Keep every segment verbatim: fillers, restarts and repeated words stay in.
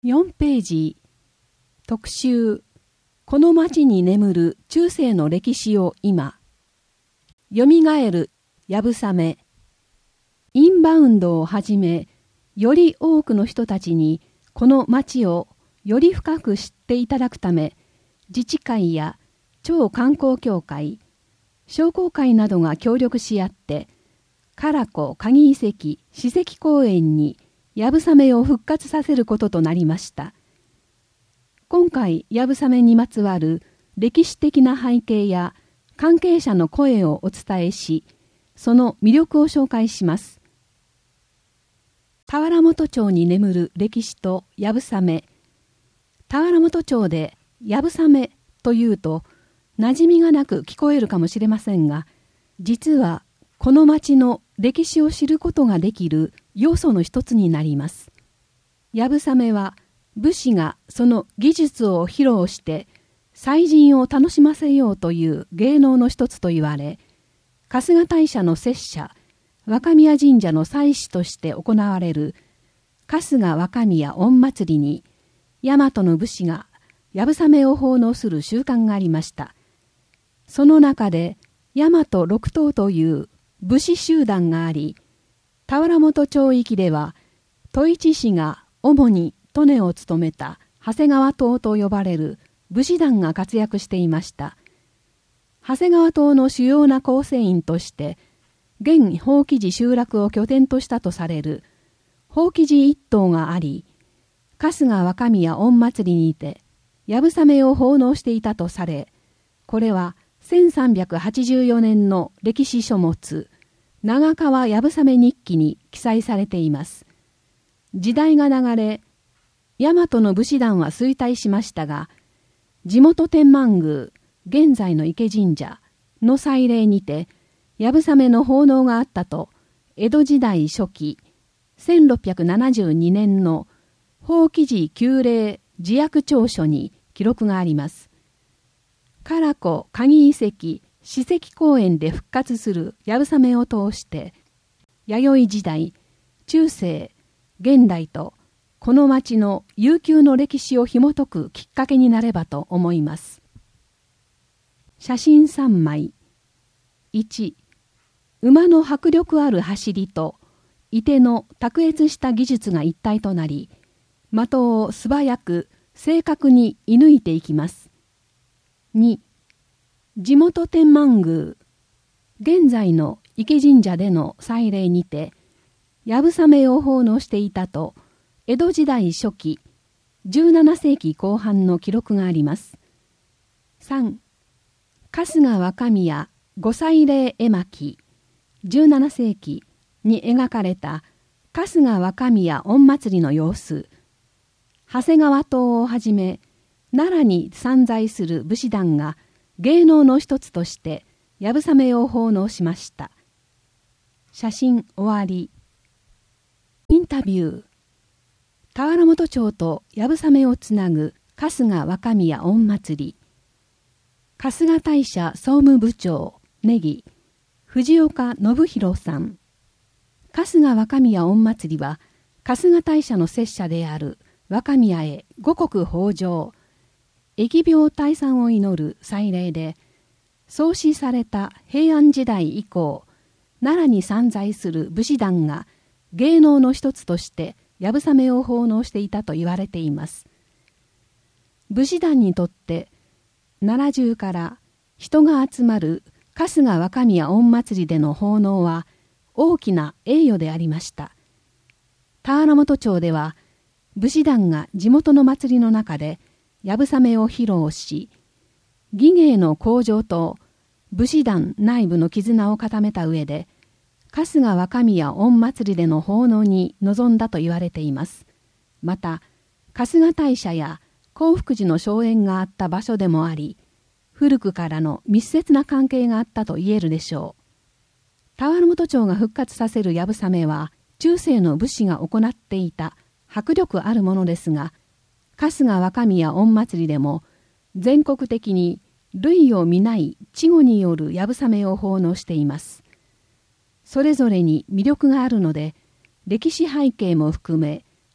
よんページ特集この町に眠る中世の歴史を今よみがえるやぶさめインバウンドをはじめより多くの人たちにこの町をより深く知っていただくため自治会や超観光協会商工会などが協力し合って唐子鍵遺跡史跡公園にやぶさめを復活させることとなりました。今回やぶさめにまつわる歴史的な背景や関係者の声をお伝えし、その魅力を紹介します。田原本町に眠る歴史とやぶさめ。田原本町でやぶさめというと馴染みがなく聞こえるかもしれませんが、実はこの町の歴史を知ることができる要素の一つになります。やぶさめは武士がその技術を披露して祭神を楽しませようという芸能の一つと言われ、春日大社の摂社、若宮神社の祭祀として行われる春日若宮御祭りに大和の武士がやぶさめを奉納する習慣がありました。その中で大和六党という武士集団があり、田原本町域では戸市氏が主に利根を務めた長谷川党と呼ばれる武士団が活躍していました。長谷川党の主要な構成員として現宝木寺集落を拠点としたとされる宝木寺一党があり、春日若宮御祭りにてやぶさめを奉納していたとされ、これはせんさんびゃくはちじゅうよねんの歴史書物長川やぶさめ日記に記載されています。時代が流れ、大和の武士団は衰退しましたが、地元天満宮、現在の池神社の祭礼にて、やぶさめの奉納があったと、江戸時代初期、せんろっぴゃくななじゅうにねんの宝木寺旧礼自約調書に記録があります。唐子鍵遺跡史跡公園で復活するやぶさめを通して、弥生時代、中世、現代とこの町の悠久の歴史を紐解くきっかけになればと思います。写真さんまい。いち、馬の迫力ある走りと射手の卓越した技術が一体となり、的を素早く正確に射抜いていきます。に、地元天満宮、現在の池神社での祭礼にて、やぶさめを奉納していたと、江戸時代初期、じゅうななせいきこう半の記録があります。さん、春日若宮御祭礼絵巻、じゅうななせいきに描かれた春日若宮御祭りの様子、長谷川党をはじめ、奈良に散在する武士団が芸能の一つとしてやぶさめを奉納しました。写真終わり。インタビュー。田原本町とやぶさめをつなぐ春日若宮御祭り。春日大社総務部長ネギ藤岡信弘さん。春日若宮御祭りは春日大社の摂社である若宮へ五穀豊穣、疫病退散を祈る祭礼で、創始された平安時代以降、奈良に散在する武士団が芸能の一つとしてやぶさめを奉納していたと言われています。武士団にとって奈良中から人が集まる春日若宮御祭りでの奉納は大きな栄誉でありました。田原本町では武士団が地元の祭りの中でやぶさめを披露し、技芸の向上と武士団内部の絆を固めた上で、春日若宮御祭りでの奉納に臨んだと言われています。また、春日大社や興福寺の荘園があった場所でもあり、古くからの密接な関係があったと言えるでしょう。田原本町が復活させるやぶさめは、中世の武士が行っていた迫力あるものですが、春日若宮御祭りでも全国的に類を見ない稚語によるやぶさめを奉納しています。それぞれに魅力があるので、歴史背景も含め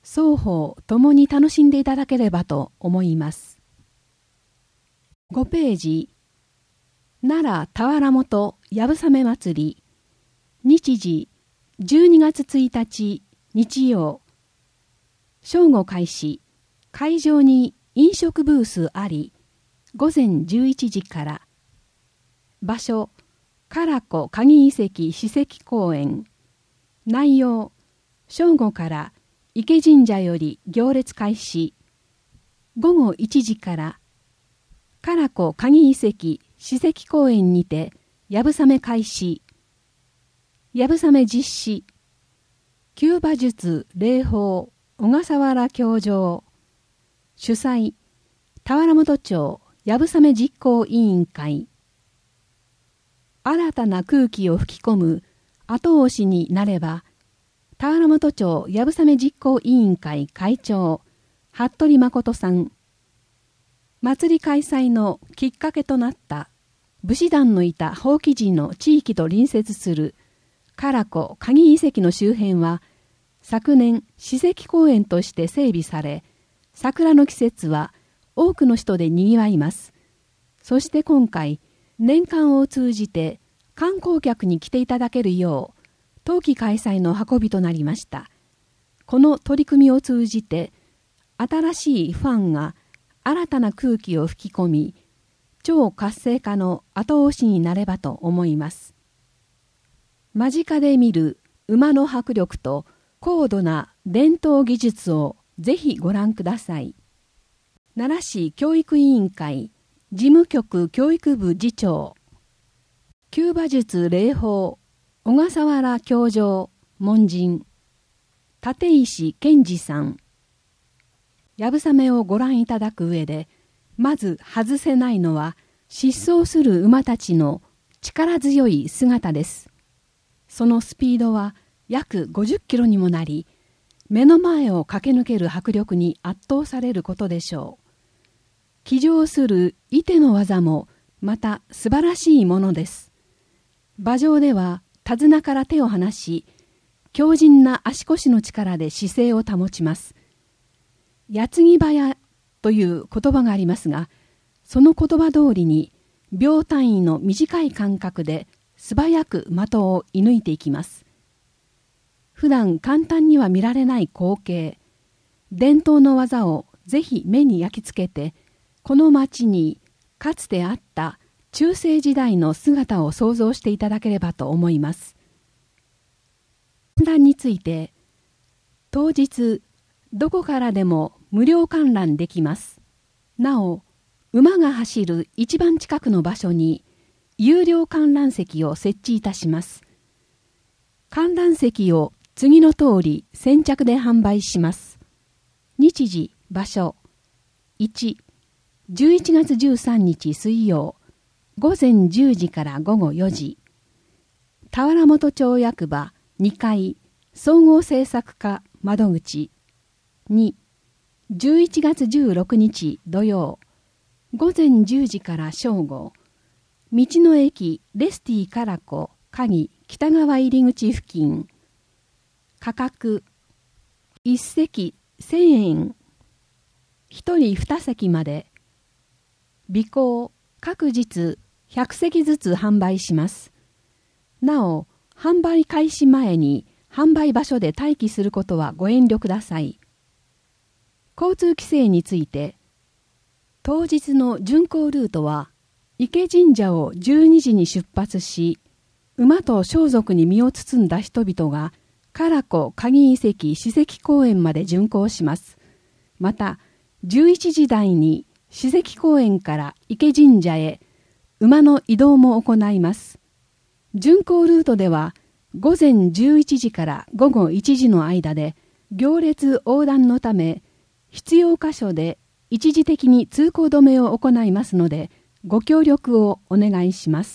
双方ともに楽しんでいただければと思います。ごページ、奈良田原本やぶさめ祭り、日時じゅうにがつついたち日曜、正午開始、会場に飲食ブースあり、ごぜんじゅういちじから。場所、唐子鍵遺跡史跡公園。内容、正午から池神社より行列開始。ごごいちじから、唐子鍵遺跡史跡公園にてやぶさめ開始。やぶさめ実施。旧馬術霊法小笠原教場。主催、田原本町やぶさめ実行委員会。新たな空気を吹き込む後押しになれば、田原本町やぶさめ実行委員会会長、服部誠さん。祭り開催のきっかけとなった武士団のいた宝亀寺の地域と隣接する唐子鍵遺跡の周辺は、昨年史跡公園として整備され、桜の季節は多くの人で賑わいます。そして今回、年間を通じて観光客に来ていただけるよう、冬季開催の運びとなりました。この取り組みを通じて、新しいファンが新たな空気を吹き込み、超活性化の後押しになればと思います。間近で見る馬の迫力と高度な伝統技術をぜひご覧ください。奈良市教育委員会事務局教育部次長、旧馬術霊法小笠原教場門人、立石健二さん。やぶさめをご覧いただく上で、まず外せないのは疾走する馬たちの力強い姿です。そのスピードは約ごじゅっキロにもなり、目の前を駆け抜ける迫力に圧倒されることでしょう。騎乗する射手の技もまた素晴らしいものです。馬上では手綱から手を離し、強靭な足腰の力で姿勢を保ちます。矢継ぎ早という言葉がありますが、その言葉通りに秒単位の短い間隔で素早く的を射抜いていきます。普段簡単には見られない光景、伝統の技をぜひ目に焼き付けて、この町にかつてあった中世時代の姿を想像していただければと思います。観覧について、当日どこからでも無料観覧できます。なお、馬が走る一番近くの場所に有料観覧席を設置いたします。観覧席を次の通り先着で販売します。日時、場所、いち、じゅういちがつじゅうさんにち水曜、ごぜんじゅうじからごごよじ。田原本町役場にかい総合政策課窓口。に、じゅういちがつじゅうろくにち土曜、ごぜんじゅうじから正午。道の駅レスティ唐子鍵北側入り口付近。価格いっせきせんえん。ひとりにせきまで。備考各日ひゃくせきずつ販売します。なお、販売開始前に販売場所で待機することはご遠慮ください。交通規制について、当日の巡行ルートは、池神社をじゅうにじに出発し、馬と装束に身を包んだ人々が、唐子鍵遺跡史跡公園まで巡行します。また、じゅういちじ台に史跡公園から池神社へ馬の移動も行います。巡行ルートでは、ごぜんじゅういちじからごごいちじの間で、行列横断のため、必要箇所で一時的に通行止めを行いますので、ご協力をお願いします。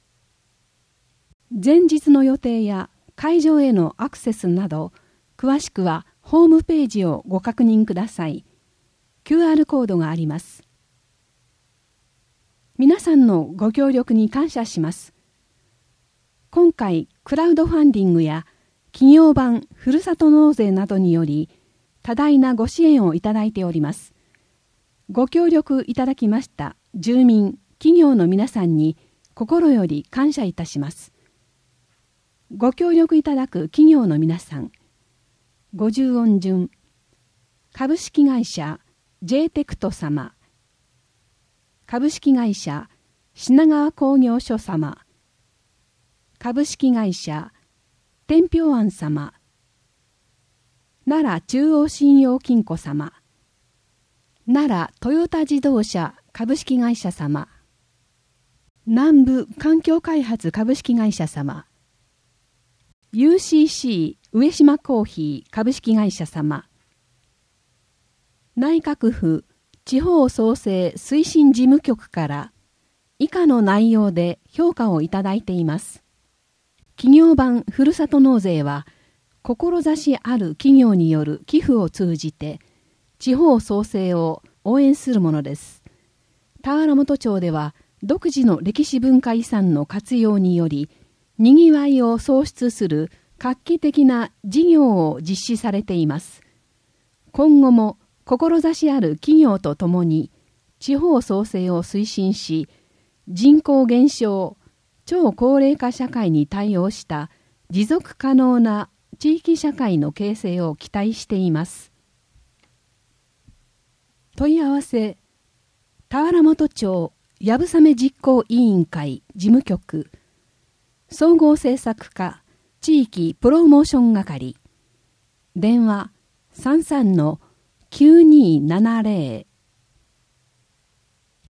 前日の予定や会場へのアクセスなど、詳しくはホームページをご確認ください。キューアール コードがあります。皆さんのご協力に感謝します。今回、クラウドファンディングや企業版ふるさと納税などにより、 多大なご支援をいただいております。ご協力いただきました住民、企業の皆さんに心より感謝いたします。ご協力いただく企業の皆さん、ごじゅう音順、株式会社 ジェイテクト 様、株式会社品川工業所様、株式会社天平庵様、奈良中央信用金庫様、奈良トヨタ自動車株式会社様、南部環境開発株式会社様、ユーシーシー 上島コーヒー株式会社様、内閣府地方創生推進事務局から以下の内容で評価をいただいています。企業版ふるさと納税は、志ある企業による寄付を通じて地方創生を応援するものです。田原本町では独自の歴史文化遺産の活用により、にぎわいを創出する画期的な事業を実施されています。今後も志ある企業とともに地方創生を推進し、人口減少、超高齢化社会に対応した持続可能な地域社会の形成を期待しています。問い合わせ、田原本町やぶさめ実行委員会事務局、総合政策課地域プロモーション係、電話 さんさんのきゅうにーななぜろ